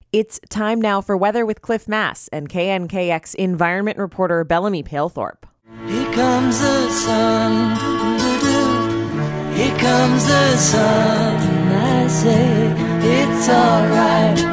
It's time now for weather with Cliff Mass and KNKX environment reporter Bellamy Palethorpe. Here comes the sun, doo-doo-doo. Here comes the sun, I say it's alright.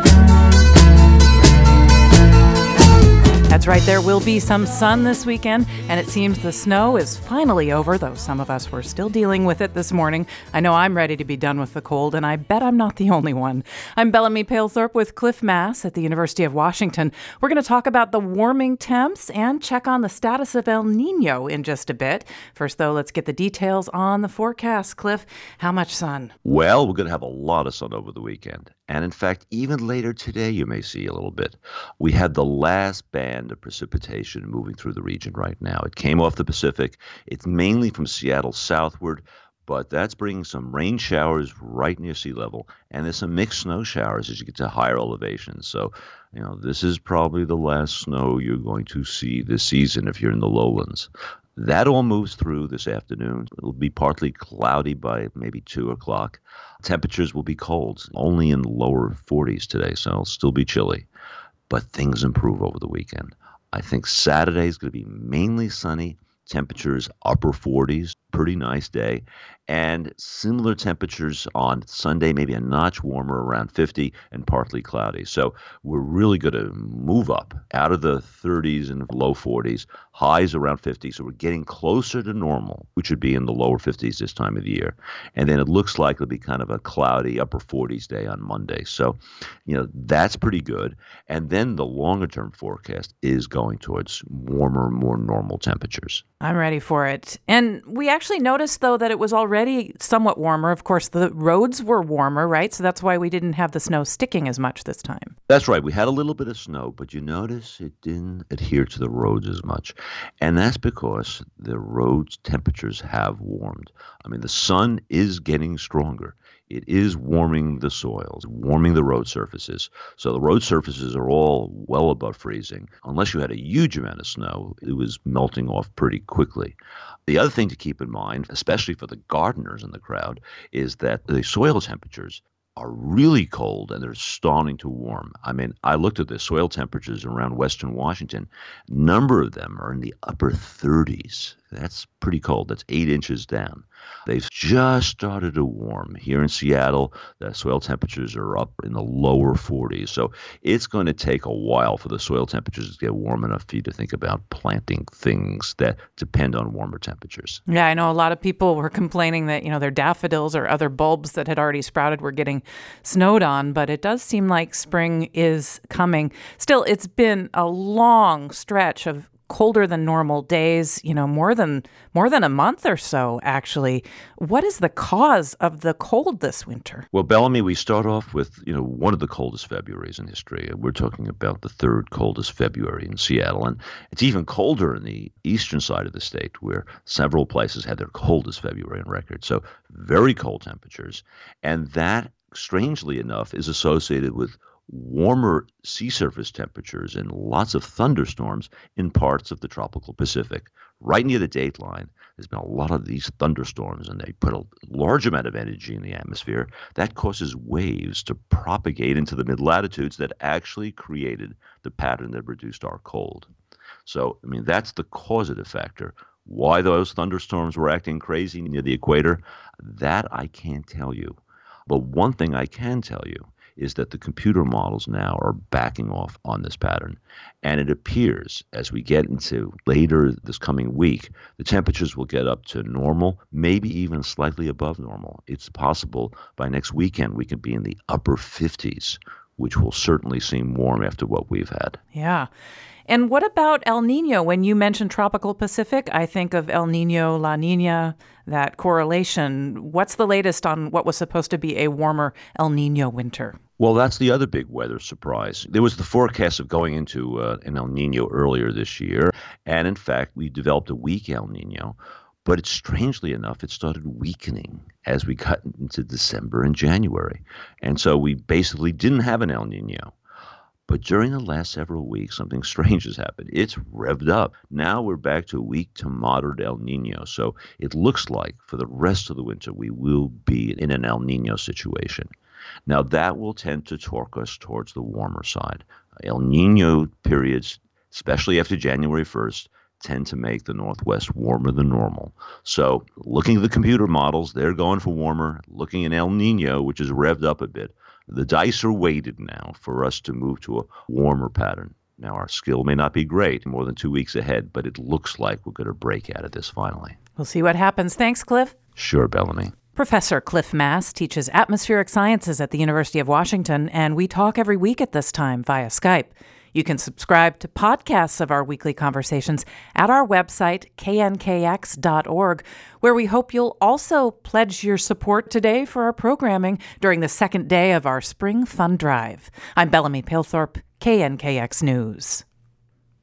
That's right, there will be some sun this weekend, and it seems the snow is finally over, though some of us were still dealing with it this morning. I know I'm ready to be done with the cold, and I bet I'm not the only one. I'm Bellamy Palethorpe with Cliff Mass at the University of Washington. We're going to talk about the warming temps and check on the status of El Nino in just a bit. First, though, let's get the details on the forecast. Cliff, how much sun? Well, we're going to have a lot of sun over the weekend. And in fact, even later today, you may see a little bit. We had the last band of precipitation moving through the region right now. It came off the Pacific. It's mainly from Seattle southward, but that's bringing some rain showers right near sea level. And there's some mixed snow showers as you get to higher elevations. So, this is probably the last snow you're going to see this season if you're in the lowlands. That all moves through this afternoon. It'll be partly cloudy by maybe 2 o'clock. Temperatures will be cold, only in the lower 40s today, so it'll still be chilly. But things improve over the weekend. I think Saturday is going to be mainly sunny, temperatures upper 40s, pretty nice day. And similar temperatures on Sunday, maybe a notch warmer, around 50 and partly cloudy. So we're really going to move up out of the 30s and low 40s, highs around 50. So we're getting closer to normal, which would be in the lower 50s this time of the year. And then it looks like it'll be kind of a cloudy upper 40s day on Monday. So, that's pretty good. And then the longer term forecast is going towards warmer, more normal temperatures. I'm ready for it. And we actually noticed, though, that it was already somewhat warmer. Of course, the roads were warmer, right? So that's why we didn't have the snow sticking as much this time. That's right. We had a little bit of snow, but you notice it didn't adhere to the roads as much. And that's because the roads temperatures have warmed. I mean, the sun is getting stronger. It is warming the soils, warming the road surfaces. So the road surfaces are all well above freezing. Unless you had a huge amount of snow, it was melting off pretty quickly. The other thing to keep in mind, especially for the gardeners in the crowd, is that the soil temperatures are really cold and they're starting to warm. I mean, I looked at the soil temperatures around Western Washington. A number of them are in the upper 30s. That's pretty cold. That's 8 inches down. They've just started to warm. Here in Seattle, the soil temperatures are up in the lower 40s. So it's going to take a while for the soil temperatures to get warm enough for you to think about planting things that depend on warmer temperatures. Yeah, I know a lot of people were complaining that, their daffodils or other bulbs that had already sprouted were getting snowed on, but it does seem like spring is coming. Still, it's been a long stretch of colder than normal days, more than a month or so, actually. What is the cause of the cold this winter? Well, Bellamy, we start off with, one of the coldest Februaries in history. We're talking about the third coldest February in Seattle. And it's even colder in the eastern side of the state, where several places had their coldest February on record. So very cold temperatures. And that, strangely enough, is associated with warmer sea surface temperatures and lots of thunderstorms in parts of the tropical Pacific. Right near the dateline, there's been a lot of these thunderstorms, and they put a large amount of energy in the atmosphere. That causes waves to propagate into the mid-latitudes that actually created the pattern that reduced our cold. So, that's the causative factor. Why those thunderstorms were acting crazy near the equator, that I can't tell you. But one thing I can tell you is that the computer models now are backing off on this pattern. And it appears as we get into later this coming week, the temperatures will get up to normal, maybe even slightly above normal. It's possible by next weekend we could be in the upper 50s, which will certainly seem warm after what we've had. Yeah. And what about El Nino? When you mention tropical Pacific, I think of El Nino, La Nina, that correlation. What's the latest on what was supposed to be a warmer El Nino winter? Well, that's the other big weather surprise. There was the forecast of going into an El Nino earlier this year. And in fact, we developed a weak El Nino. But strangely enough, it started weakening as we got into December and January. And so we basically didn't have an El Nino. But during the last several weeks, something strange has happened. It's revved up. Now we're back to a weak to moderate El Nino. So it looks like for the rest of the winter, we will be in an El Nino situation. Now, that will tend to torque us towards the warmer side. El Nino periods, especially after January 1st, tend to make the Northwest warmer than normal. So looking at the computer models, they're going for warmer. Looking at El Nino, which is revved up a bit, the dice are weighted now for us to move to a warmer pattern. Now, our skill may not be great more than 2 weeks ahead, but it looks like we're going to break out of this finally. We'll see what happens. Thanks, Cliff. Sure, Bellamy. Professor Cliff Mass teaches atmospheric sciences at the University of Washington, and we talk every week at this time via Skype. You can subscribe to podcasts of our weekly conversations at our website, knkx.org, where we hope you'll also pledge your support today for our programming during the second day of our Spring Fund Drive. I'm Bellamy Palethorpe, KNKX News.